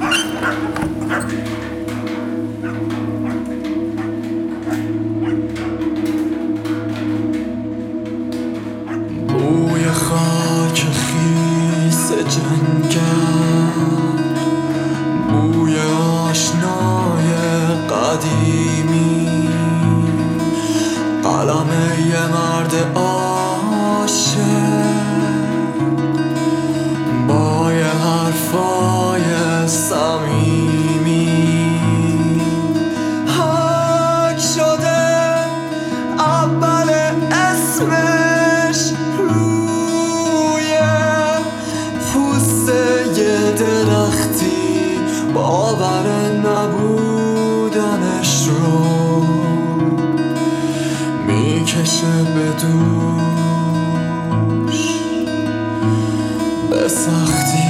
بوی خاک خیس جنگل، بوی آشنای قدیمی، قلم یه مرد عاشق با یه حرفای صمیمی. حک شده اول اسمش روی پوست یه درختی، باور نبودنش رو میکشه به دوش به سختی.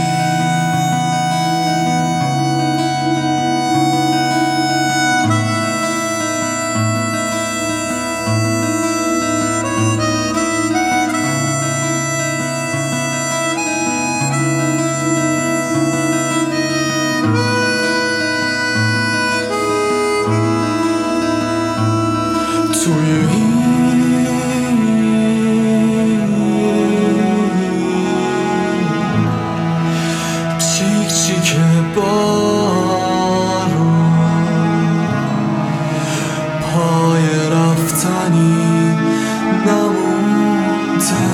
توی این چیک چیک بارون، پای رفتنی نمونده،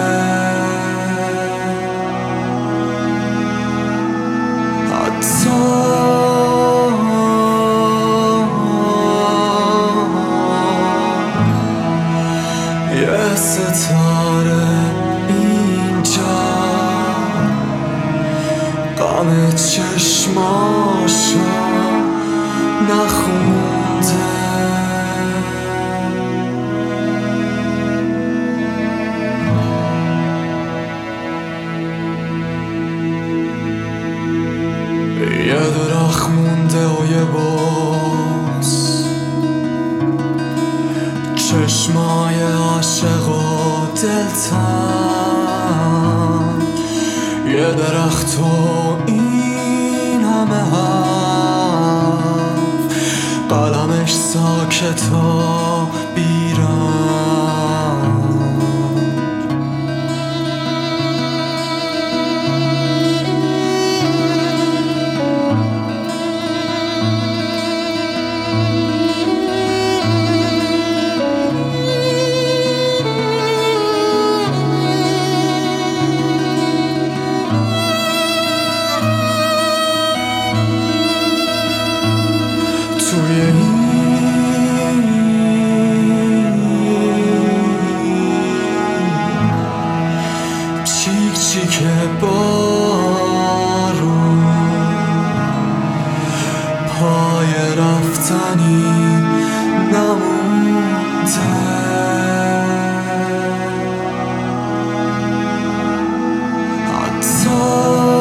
حتی یه ستاره اینجا غم چشماشو نخونده. یه درخت مونده و یه باز، چشمای عاشق و دلتنگ، یه درخت و این همه حرف، قلمش ساکت و بیرنگ. توی این چیک چیک بارون، پای رفتنی نمونده، حتی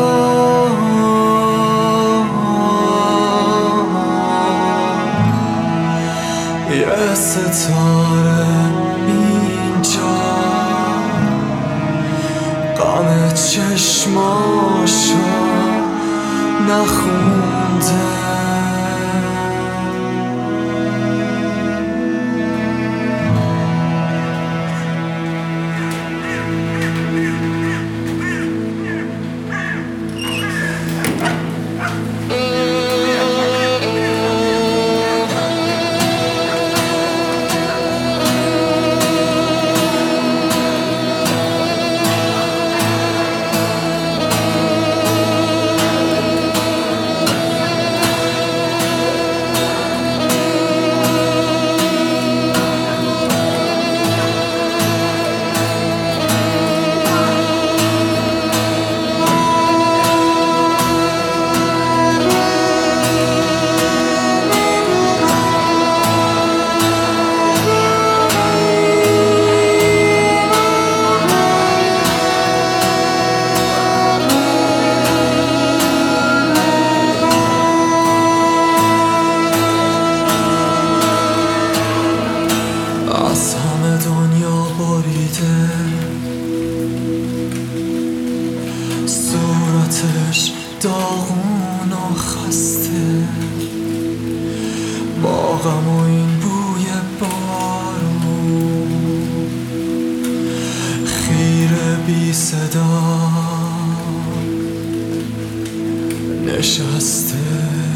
یه ستاره اینجا غم چشماشو نخونده. پریشون و خسته، با غم و این بوی بارون، خیره بی صدا نشسته.